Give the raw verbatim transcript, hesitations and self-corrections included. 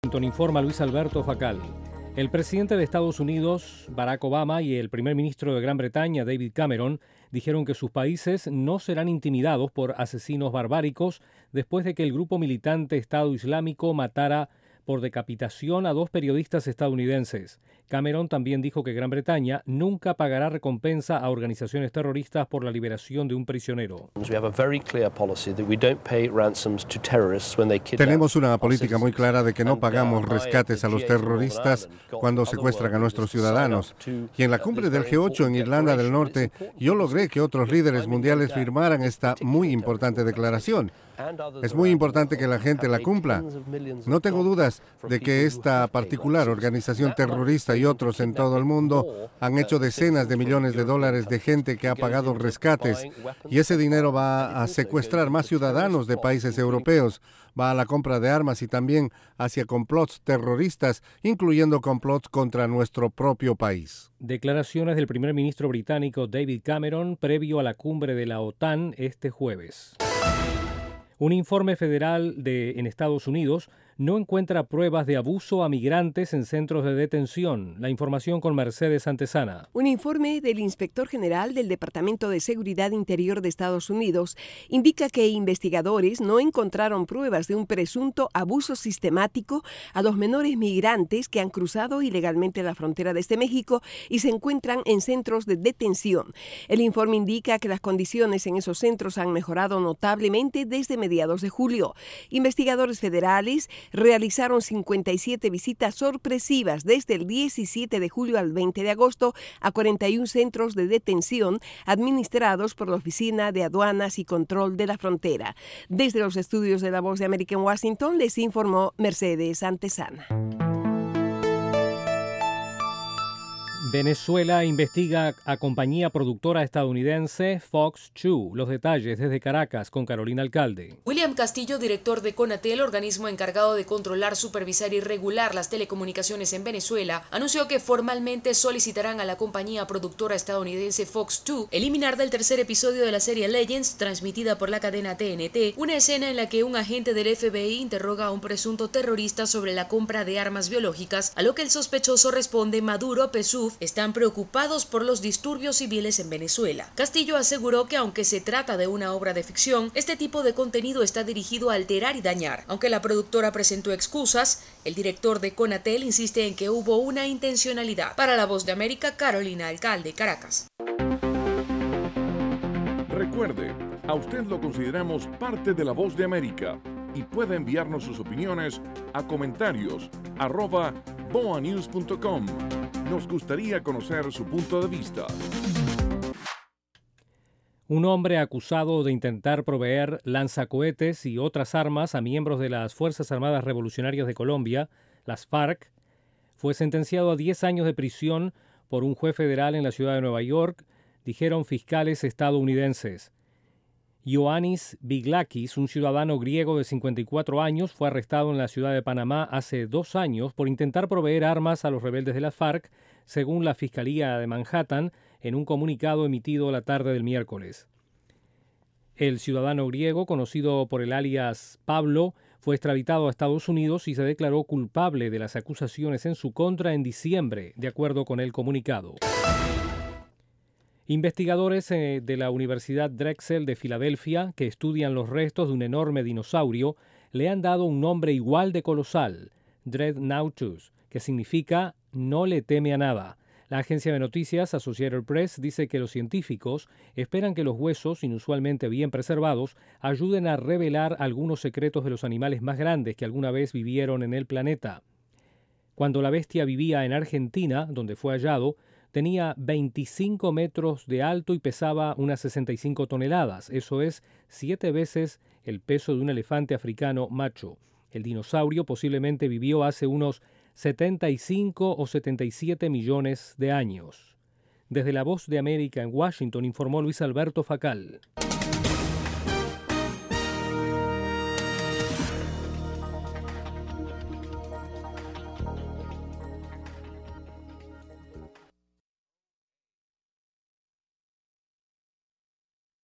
Informa Luis Alberto Facal. El presidente de Estados Unidos, Barack Obama, y el primer ministro de Gran Bretaña, David Cameron, dijeron que sus países no serán intimidados por asesinos barbáricos después de que el grupo militante Estado Islámico matara por decapitación a dos periodistas estadounidenses. Cameron también dijo que Gran Bretaña nunca pagará recompensa a organizaciones terroristas por la liberación de un prisionero. Tenemos una política muy clara de que no pagamos rescates a los terroristas cuando secuestran a nuestros ciudadanos. Y en la cumbre del G ocho en Irlanda del Norte, yo logré que otros líderes mundiales firmaran esta muy importante declaración. Es muy importante que la gente la cumpla. No tengo dudas de que esta particular organización terrorista y otros en todo el mundo han hecho decenas de millones de dólares de gente que ha pagado rescates, y ese dinero va a secuestrar más ciudadanos de países europeos, va a la compra de armas y también hacia complots terroristas, incluyendo complots contra nuestro propio país. Declaraciones del primer ministro británico David Cameron previo a la cumbre de la OTAN este jueves. Un informe federal de, en Estados Unidos no encuentra pruebas de abuso a migrantes en centros de detención. La información con Mercedes Antesana. Un informe del inspector general del Departamento de Seguridad Interior de Estados Unidos indica que investigadores no encontraron pruebas de un presunto abuso sistemático a los menores migrantes que han cruzado ilegalmente la frontera desde México y se encuentran en centros de detención. El informe indica que las condiciones en esos centros han mejorado notablemente desde mediados de julio. Investigadores federales realizaron cincuenta y siete visitas sorpresivas desde el diecisiete de julio al veinte de agosto a cuarenta y uno centros de detención administrados por la Oficina de Aduanas y Control de la Frontera. Desde los estudios de La Voz de América en Washington les informó Mercedes Antesana. Venezuela investiga a compañía productora estadounidense Fox dos. Los detalles desde Caracas con Carolina Alcalde. William Castillo, director de CONATEL, organismo encargado de controlar, supervisar y regular las telecomunicaciones en Venezuela, anunció que formalmente solicitarán a la compañía productora estadounidense Fox dos eliminar del tercer episodio de la serie Legends, transmitida por la cadena T N T, una escena en la que un agente del F B I interroga a un presunto terrorista sobre la compra de armas biológicas, a lo que el sospechoso responde: Maduro, P S U V, están preocupados por los disturbios civiles en Venezuela. Castillo aseguró que aunque se trata de una obra de ficción, este tipo de contenido está dirigido a alterar y dañar. Aunque la productora presentó excusas, el director de CONATEL insiste en que hubo una intencionalidad. Para La Voz de América, Carolina Alcalde, Caracas. Recuerde, a usted lo consideramos parte de La Voz de América y puede enviarnos sus opiniones a comentarios arroba boa news punto com. Nos gustaría conocer su punto de vista. Un hombre acusado de intentar proveer lanzacohetes y otras armas a miembros de las Fuerzas Armadas Revolucionarias de Colombia, las FARC, fue sentenciado a diez años de prisión por un juez federal en la ciudad de Nueva York, dijeron fiscales estadounidenses. Ioannis Biglakis, un ciudadano griego de cincuenta y cuatro años, fue arrestado en la ciudad de Panamá hace dos años por intentar proveer armas a los rebeldes de las FARC, según la Fiscalía de Manhattan, en un comunicado emitido la tarde del miércoles. El ciudadano griego, conocido por el alias Pablo, fue extraditado a Estados Unidos y se declaró culpable de las acusaciones en su contra en diciembre, de acuerdo con el comunicado. Investigadores de la Universidad Drexel de Filadelfia, que estudian los restos de un enorme dinosaurio, le han dado un nombre igual de colosal, Dreadnoughtus, que significa no le teme a nada. La agencia de noticias Associated Press dice que los científicos esperan que los huesos, inusualmente bien preservados, ayuden a revelar algunos secretos de los animales más grandes que alguna vez vivieron en el planeta. Cuando la bestia vivía en Argentina, donde fue hallado, tenía veinticinco metros de alto y pesaba unas sesenta y cinco toneladas, eso es siete veces el peso de un elefante africano macho. El dinosaurio posiblemente vivió hace unos setenta y cinco o setenta y siete millones de años. Desde La Voz de América en Washington informó Luis Alberto Facal.